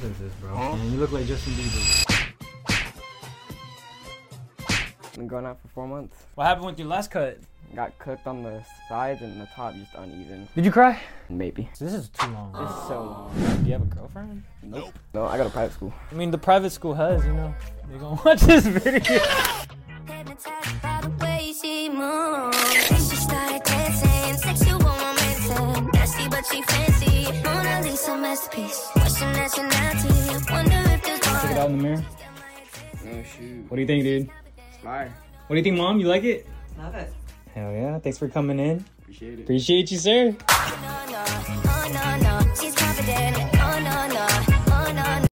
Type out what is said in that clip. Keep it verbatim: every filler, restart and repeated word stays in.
is this, bro? Man, you look like Justin Bieber. Been going out for four months. What happened with your last cut? Got cooked on the sides and the top just uneven. Did you cry? Maybe. This is too long. This is so long. Do you have a girlfriend? Nope. No, I go to private school. I mean, the private school has, you know. You're gonna watch this video. Check it out in the mirror. Oh shoot. What do you think, dude? It's fire. What do you think, Mom? You like it? Love it. Hell yeah. Thanks for coming in. Appreciate it. Appreciate you, sir.